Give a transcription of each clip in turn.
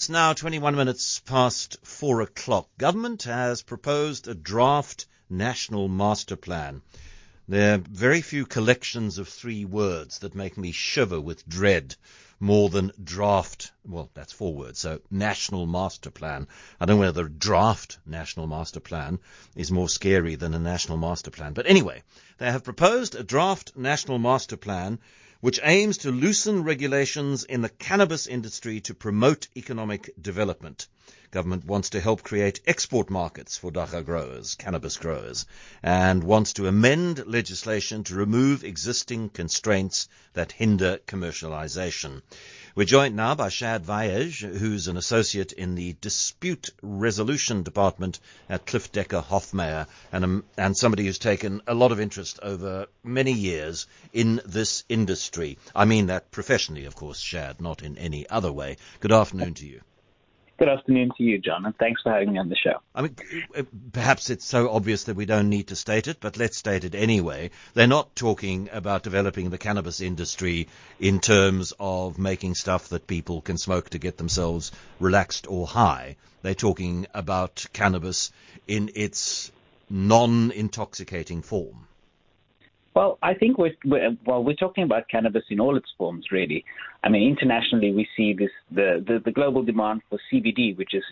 It's now 21 minutes past 4 o'clock. Government has proposed a draft national master plan. There are very few collections of three words that make me shiver with dread more than draft. Well, that's four words, so national master plan. I don't know whether draft national master plan is more scary than a national master plan. But anyway, they have proposed a draft national master plan which aims to loosen regulations in the cannabis industry to promote economic development. Government wants to help create export markets for dagga growers, cannabis growers, and wants to amend legislation to remove existing constraints that hinder commercialization. We're joined now by Shad Vaej, who's an associate in the Dispute Resolution Department at Cliff Decker Hofmeyr, and somebody who's taken a lot of interest over many years in this industry. I mean that professionally, of course, Shad, not in any other way. Good afternoon to you. Good afternoon to you, John, and thanks for having me on the show. I mean, perhaps it's so obvious that we don't need to state it, but let's state it anyway. They're not talking about developing the cannabis industry in terms of making stuff that people can smoke to get themselves relaxed or high. They're talking about cannabis in its non-intoxicating form. Well, I think we're talking about cannabis in all its forms, really. I mean, internationally, we see this the global demand for CBD, which is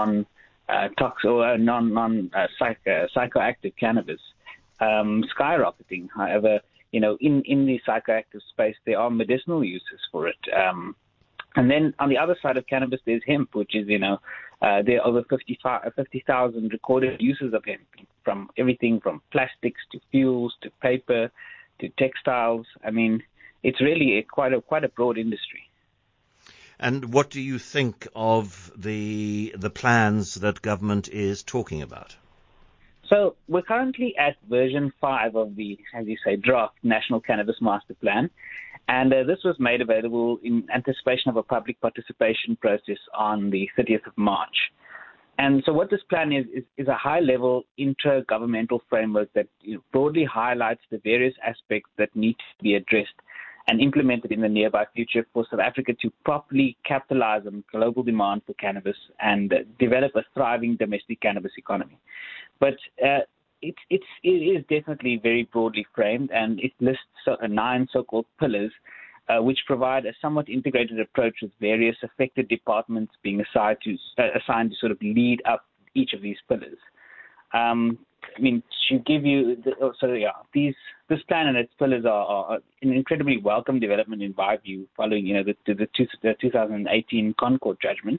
psychoactive cannabis, skyrocketing. However, in the psychoactive space, there are medicinal uses for it. And then on the other side of cannabis, there's hemp, which is, there are over 50,000 recorded uses of hemp, from everything from plastics to fuels to paper to textiles. I mean, it's really quite a broad industry. And what do you think of the plans that government is talking about? So we're currently at version 5 of the, as you say, draft National Cannabis Master Plan. And this was made available in anticipation of a public participation process on the 30th of March. And so what this plan is a high-level intergovernmental framework that broadly highlights the various aspects that need to be addressed and implemented in the nearby future for South Africa to properly capitalize on global demand for cannabis and develop a thriving domestic cannabis economy. But it is definitely very broadly framed, and it lists 9 so-called pillars, which provide a somewhat integrated approach with various affected departments being assigned to sort of lead up each of these pillars. I mean, to give you, this plan and its pillars are an incredibly welcome development in my view, following the 2018 Concord judgment.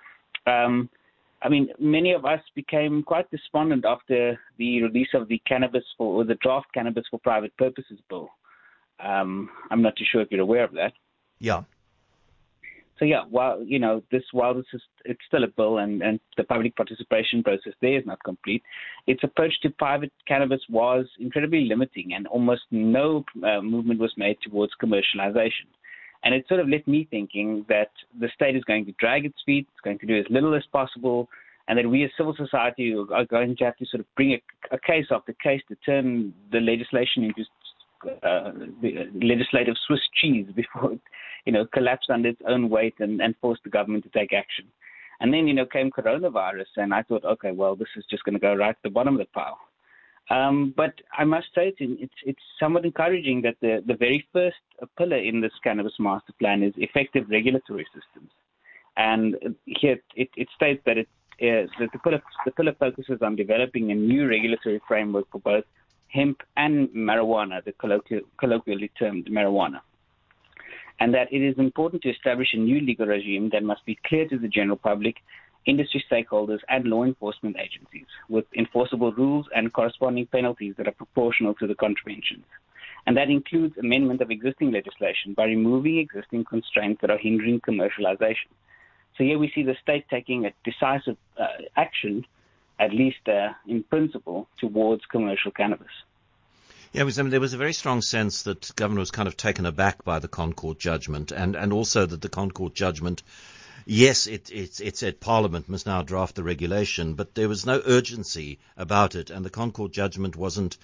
I mean, many of us became quite despondent after the release of the draft Cannabis for Private Purposes bill. I'm not too sure if you're aware of that. Yeah. So yeah, while it's still a bill and the public participation process there is not complete, its approach to private cannabis was incredibly limiting, and almost no movement was made towards commercialization. And it sort of left me thinking that the state is going to drag its feet, it's going to do as little as possible, and that we as civil society are going to have to sort of bring a case after case to turn the legislation into the legislative Swiss cheese before it collapsed under its own weight and forced the government to take action. And then came coronavirus, and I thought, okay, well, this is just going to go right to the bottom of the pile. But I must say it's somewhat encouraging that the very first pillar in this cannabis master plan is effective regulatory systems. And here it states that the pillar focuses on developing a new regulatory framework for both hemp and marijuana, the colloquially termed marijuana. And that it is important to establish a new legal regime that must be clear to the general public, industry stakeholders, and law enforcement agencies, with enforceable rules and corresponding penalties that are proportional to the contraventions. And that includes amendment of existing legislation by removing existing constraints that are hindering commercialization. So here we see the state taking a decisive action, at least in principle, towards commercial cannabis. Yeah, there was a very strong sense that government was kind of taken aback by the Concord judgment, and also that the Concord judgment, yes, it said Parliament must now draft the regulation, but there was no urgency about it, and the Concord judgment wasn't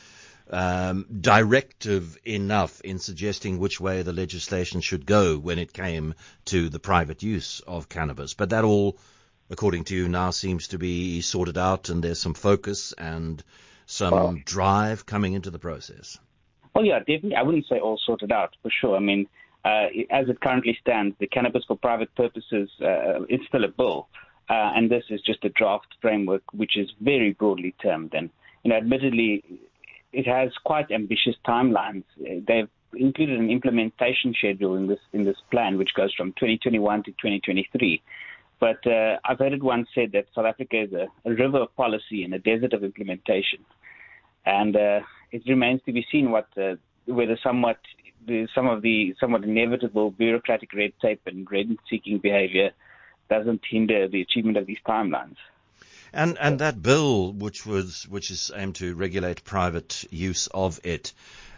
directive enough in suggesting which way the legislation should go when it came to the private use of cannabis. But that all, according to you, now seems to be sorted out, and there's some focus and some drive coming into the process. Well, yeah, definitely. I wouldn't say all sorted out, for sure. I mean, as it currently stands, the Cannabis for Private Purposes is still a bill, and this is just a draft framework, which is very broadly termed. And, admittedly, it has quite ambitious timelines. They've included an implementation schedule in this plan, which goes from 2021 to 2023. But I've heard it once said that South Africa is a river of policy and a desert of implementation. And it remains to be seen whether some of the somewhat inevitable bureaucratic red tape and rent-seeking behavior doesn't hinder the achievement of these timelines. And that bill, which is aimed to regulate private use of it,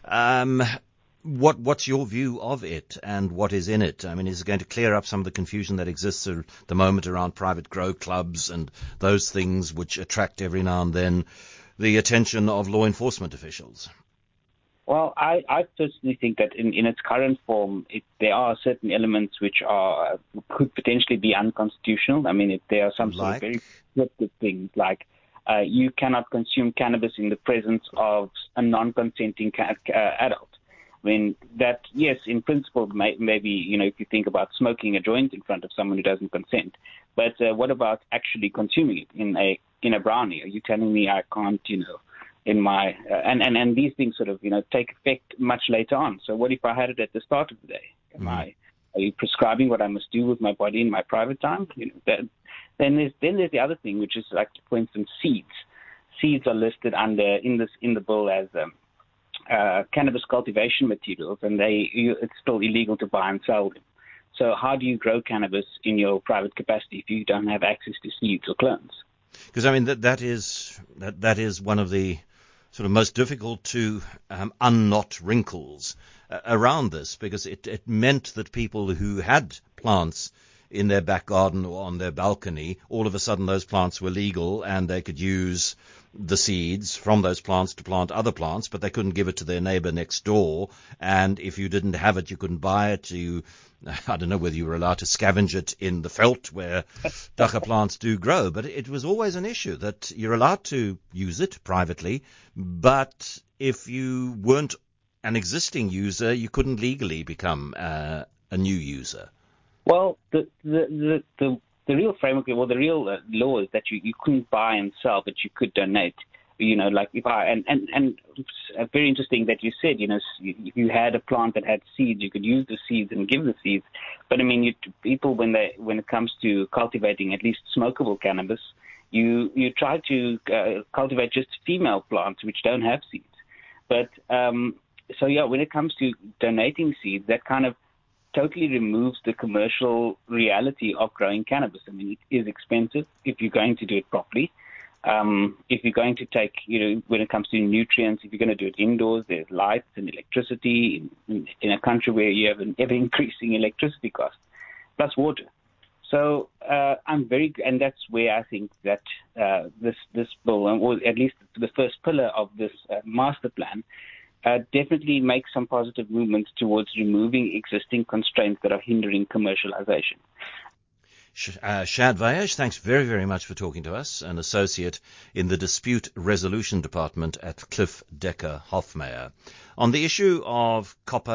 what's your view of it, and what is in it? I mean, is it going to clear up some of the confusion that exists at the moment around private grow clubs and those things which attract every now and then the attention of law enforcement officials? Well, I personally think that in its current form, there are certain elements which could potentially be unconstitutional. I mean, there are some sort of very restrictive things, like you cannot consume cannabis in the presence of a non-consenting adult. I mean, that, yes, in principle, maybe, if you think about smoking a joint in front of someone who doesn't consent, but what about actually consuming it in a brownie? Are you telling me I can't, in my and these things sort of take effect much later on. So what if I had it at the start of the day? Are you prescribing what I must do with my body in my private time? Then there's the other thing, which is, like, for instance, seeds. Seeds are listed in the bill as cannabis cultivation materials, and it's still illegal to buy and sell them. So how do you grow cannabis in your private capacity if you don't have access to seeds or clones? Because I mean that is one of the sort of most difficult to unknot wrinkles around this, because it meant that people who had plants in their back garden or on their balcony, all of a sudden those plants were legal and they could use the seeds from those plants to plant other plants, but they couldn't give it to their neighbor next door. And if you didn't have it, you couldn't buy it. I don't know whether you were allowed to scavenge it in the veld where dagga plants do grow, but it was always an issue that you're allowed to use it privately, but if you weren't an existing user, you couldn't legally become a new user. Well, the real framework, the real law is that you couldn't buy and sell, but you could donate. Like if and it's very interesting that you said, if you had a plant that had seeds, you could use the seeds and give the seeds. But I mean, people when it comes to cultivating at least smokable cannabis, you try to cultivate just female plants which don't have seeds. But when it comes to donating seeds, that kind of totally removes the commercial reality of growing cannabis. I mean, it is expensive if you're going to do it properly. If you're going to take, when it comes to nutrients, if you're going to do it indoors, there's lights and electricity in a country where you have an ever-increasing electricity cost, plus water. So and that's where I think that this bill, or at least the first pillar of this master plan, definitely make some positive movements towards removing existing constraints that are hindering commercialization. Shad Vayesh, thanks very, very much for talking to us, an associate in the Dispute Resolution Department at Cliff Decker Hofmeyr. On the issue of copper